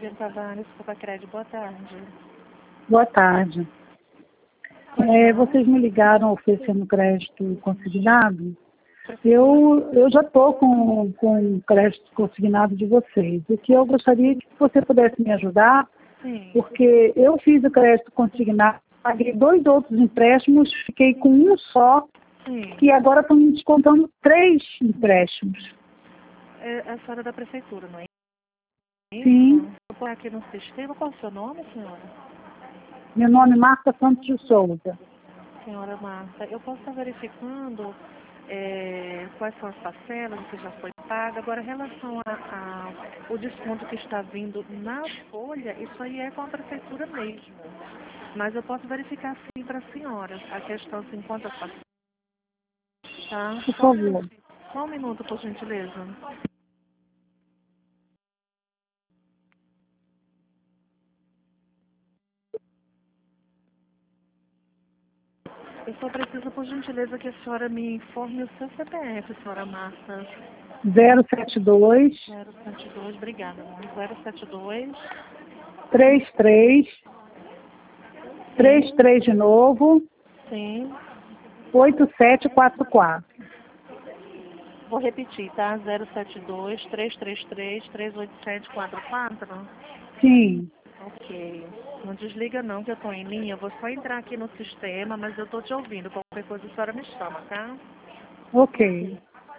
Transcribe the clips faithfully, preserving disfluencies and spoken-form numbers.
Viviane Tavares, Copa Crédito, boa tarde. Boa tarde. É, vocês me ligaram oferecendo crédito consignado. Eu, eu já estou com, com crédito consignado de vocês. O que eu gostaria que você pudesse me ajudar, Sim. porque eu fiz o crédito consignado, paguei dois outros empréstimos, fiquei com um só, Sim. e agora estão me descontando três empréstimos. É a senhora da prefeitura, não é isso? Sim. Vou pôr aqui no sistema. Qual é o seu nome, senhora? Meu nome é Marta Santos de Souza. Senhora Marta, eu posso estar verificando é, quais são as parcelas que já foi paga. Agora, em relação ao desconto que está vindo na folha, isso aí é com a prefeitura mesmo. Mas eu posso verificar sim para a senhora. A questão se encontra parcelas. Tá? Por Só um favor. minuto, só um minuto, por gentileza. Eu só preciso, por gentileza, que a senhora me informe o seu C P F, senhora Marta. zero sete dois, zero sete dois, obrigada, amor. zero sete dois, três três, três três de novo, sim. oito sete quatro quatro. Vou repetir, tá? zero sete dois, três três três, três oito sete quatro quatro. Sim, Ok. Não desliga não, que eu tô em linha. Eu vou só entrar aqui no sistema, mas eu tô te ouvindo. Qualquer coisa a senhora me chama, tá? ok.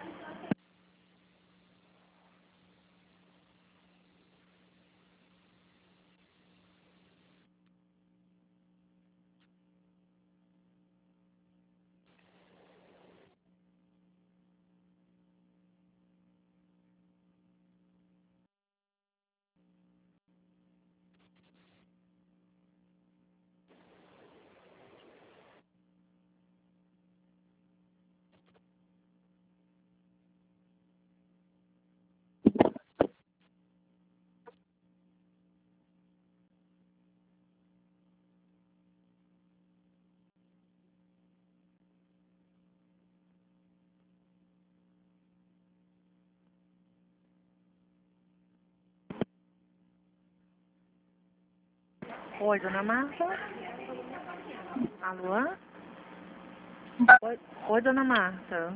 Oi, dona Marta? Alô? Oi, Oi dona Marta.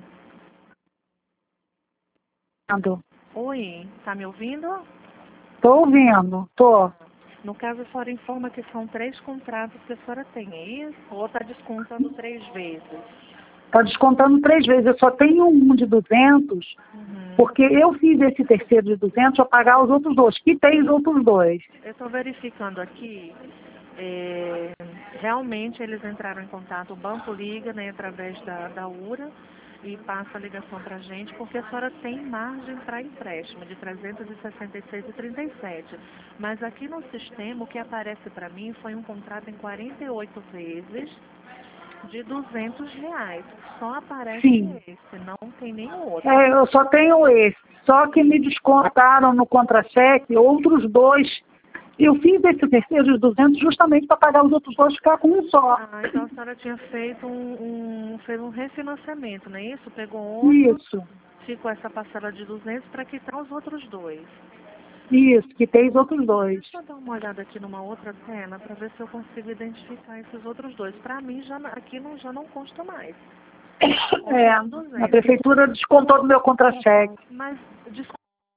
Oi, tá me ouvindo? Estou ouvindo, estou. No caso, a senhora informa que são três contratos que a senhora tem, é isso? Ou está descontando três vezes? Está descontando três vezes. Eu só tenho um de duzentos, Uhum. porque eu fiz esse terceiro de duzentos para pagar os outros dois. Quitei os outros dois. Eu estou verificando aqui, é, realmente eles entraram em contato, o banco liga, né, através da, da U R A e passa a ligação para a gente, porque a senhora tem margem para empréstimo de trezentos e sessenta e seis vírgula trinta e sete. Mas aqui no sistema, o que aparece para mim foi um contrato em quarenta e oito vezes de duzentos reais. Só aparece Sim. esse, não tem nenhum outro. É, eu só tenho esse. Só que me descontaram no contra-cheque outros dois. Eu fiz esse terceiro de duzentos justamente para pagar os outros dois e ficar com um só. Ah, então a senhora tinha feito um, um, fez um refinanciamento, não é isso? Pegou outro, Isso, ficou essa parcela de duzentos para quitar os outros dois. isso, quitei os outros dois. Deixa eu dar uma olhada aqui numa outra tela para ver se eu consigo identificar esses outros dois. Para mim, já, aqui não, já não consta mais. É, a duzentos. prefeitura descontou do meu contra-cheque. Mas descontou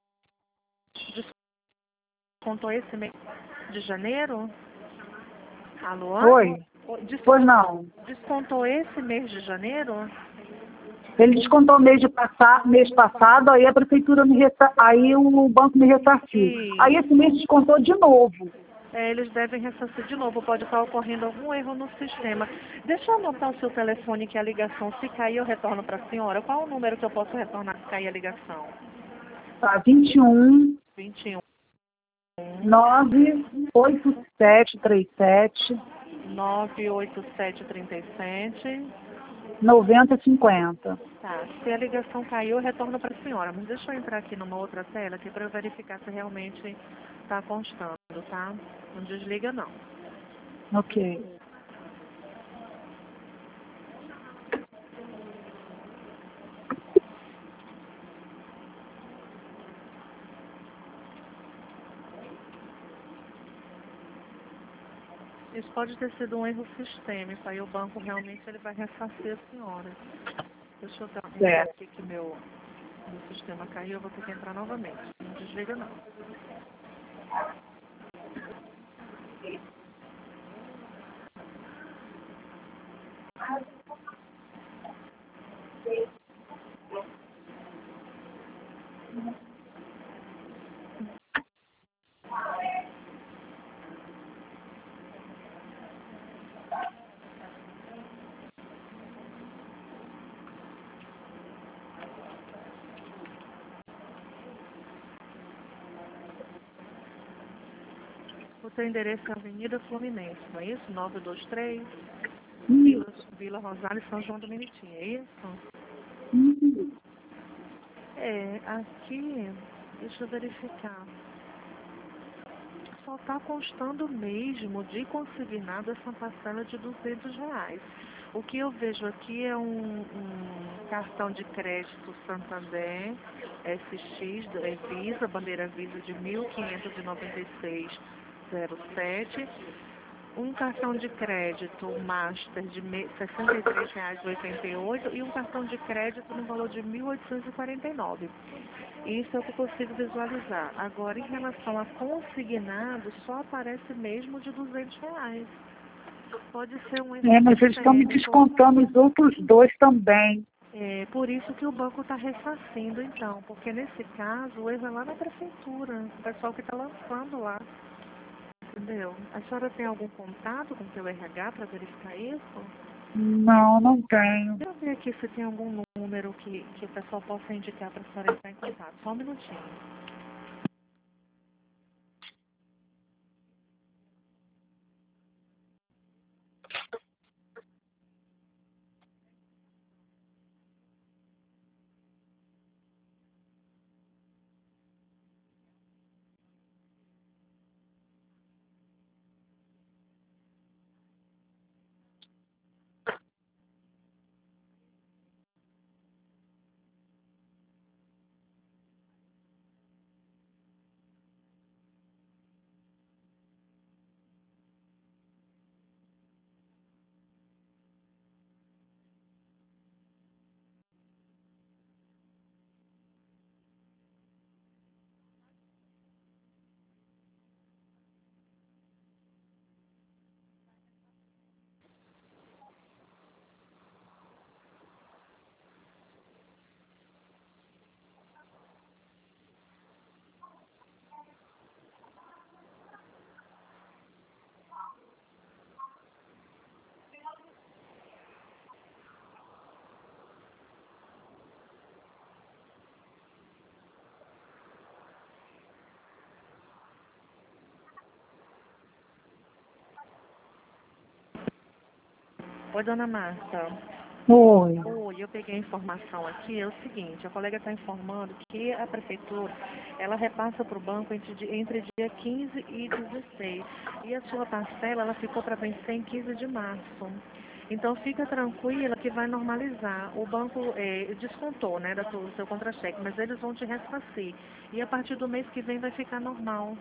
descontou esse mês de janeiro? Alô? Oi? Des- Pois não. Descontou esse mês de janeiro? Ele descontou mês, de passar, mês passado, aí a prefeitura me ressa... aí o banco me ressarciu. E Aí esse mês descontou de novo. é, eles devem ressarcir de novo. Pode estar ocorrendo algum erro no sistema. Deixa eu anotar o seu telefone que a ligação, se cair, eu retorno para a senhora. Qual o número que eu posso retornar se cair a ligação? Tá, vinte e um, vinte e um, nove oito sete três sete, nove oito sete três sete. noventa cinquenta. Tá, se a ligação caiu, eu retorno para a senhora. Mas deixa eu entrar aqui numa outra tela aqui para eu verificar se realmente está constando, tá? Não desliga, não. Ok. Isso pode ter sido um erro sistêmico, aí o banco realmente ele vai ressarcir a senhora. Deixa eu dar um É. aqui que meu, meu sistema caiu, eu vou ter que entrar novamente. Não desliga não. O teu endereço é Avenida Fluminense, não é isso? nove dois três, Vila, Vila Rosário, São João do Meriti, é isso? Hum. É, aqui, deixa eu verificar. Só está constando mesmo de consignado essa parcela de duzentos reais. O que eu vejo aqui é um, um cartão de crédito Santander S X, é Visa, bandeira Visa de mil quinhentos e noventa e seis reais e zero sete, um cartão de crédito Master de sessenta e três reais e oitenta e oito e um cartão de crédito no valor de mil oitocentos e quarenta e nove reais. Isso é o que eu consigo visualizar. Agora, em relação a consignado, só aparece mesmo de duzentos reais. Pode ser um erro É, mas eles estão me sistêmico. descontando os outros dois também. É por isso que o banco está ressarcindo, então. Porque nesse caso, o erro é lá na prefeitura. O pessoal que está lançando lá. Entendeu? A senhora tem algum contato com o seu R H para verificar isso? Não, não tenho. Deixa eu ver aqui se tem algum número que, que o pessoal possa indicar para a senhora entrar em contato. Só um minutinho. Oi, dona Marta. Oi. Oi, eu peguei a informação aqui, é o seguinte, a colega está informando que a prefeitura, ela repassa para o banco entre, di- entre dia quinze e dezesseis. E a sua parcela, ela ficou para vencer em quinze de março. Então, fica tranquila que vai normalizar. O banco eh, descontou, né, da sua- do seu contra-cheque, mas eles vão te ressarcir. E a partir do mês que vem vai ficar normal.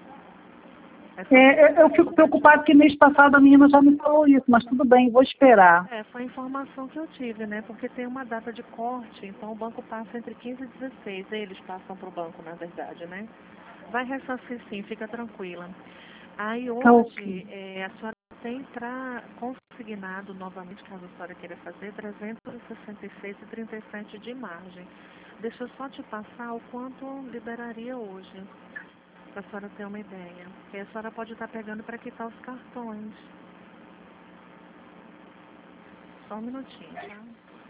É só É, eu eu fico ficar preocupada que mês passado a menina já me falou isso, mas tudo bem, vou esperar. É, foi a informação que eu tive, né? Porque tem uma data de corte, então o banco passa entre quinze e dezesseis. Eles passam para o banco, na verdade, né? Vai ressarcir sim, fica tranquila. Aí Tá hoje, ok. é, a senhora tem para consignado novamente, caso a senhora queira fazer, trezentos e sessenta e seis e trinta e sete de margem. Deixa eu só te passar o quanto liberaria hoje, para a senhora ter uma ideia. Porque a senhora pode estar pegando para quitar os cartões. Só um minutinho, tá?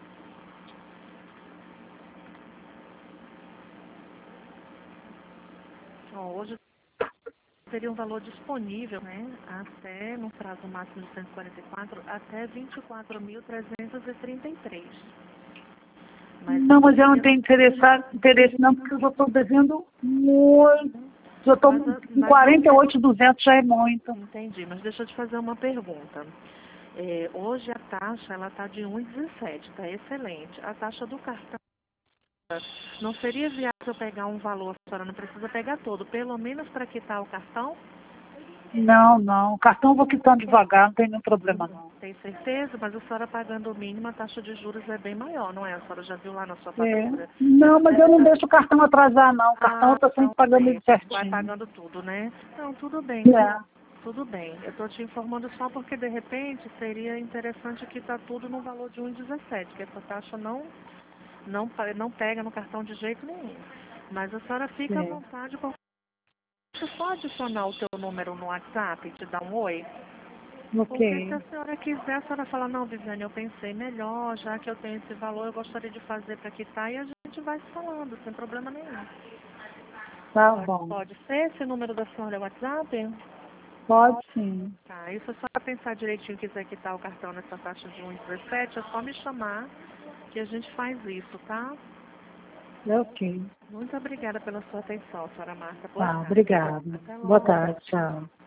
Ó, hoje teria um valor disponível, né, até, no prazo máximo de cento e quarenta e quatro, até vinte e quatro mil trezentos e trinta e três. Mas Não, mas eu não eu não... tenho interesse, interesse não, porque eu já estou devendo muito. Já estou Mas, a- com mas quarenta e a- oito duzentos já é muito. entendi, mas deixa eu te fazer uma pergunta. É, hoje a taxa, ela está de um e dezessete, está excelente. A taxa do cartão, não seria viável pegar um valor, a senhora não precisa pegar todo, pelo menos para quitar o cartão? Não, não. O cartão eu vou quitando devagar, não tem nenhum problema não. Tem certeza? Mas a senhora pagando o mínimo, a taxa de juros é bem maior, não é? A senhora já viu lá na sua É. fatura? Não, mas eu não deixo o cartão atrasar, não. O cartão eu Ah, estou sempre então pagando ele certo. Vai certinho. pagando tudo, né? Não, tudo bem. É. Tudo bem. Eu estou te informando só porque, de repente, seria interessante quitar tudo no valor de um vírgula dezessete, que essa taxa não, não, pa- não pega no cartão de jeito nenhum. Mas a senhora fica à É. vontade. Por... Deixa eu só adicionar o teu número no WhatsApp e te dar um oi. Porque se Ok. a senhora quiser, a senhora fala, não, Viviane, eu pensei melhor, já que eu tenho esse valor, eu gostaria de fazer para quitar e a gente vai se falando, sem problema nenhum. Tá Pode, bom. pode ser? Esse número da senhora é o WhatsApp? Pode sim. Tá, isso é só para pensar direitinho, quiser quitar o cartão nessa taxa de um vírgula dezessete, é só me chamar que a gente faz isso, tá? É ok. Muito obrigada pela sua atenção, senhora Marta. Boa Tá, tarde. obrigada. Até Boa logo. tarde, tchau.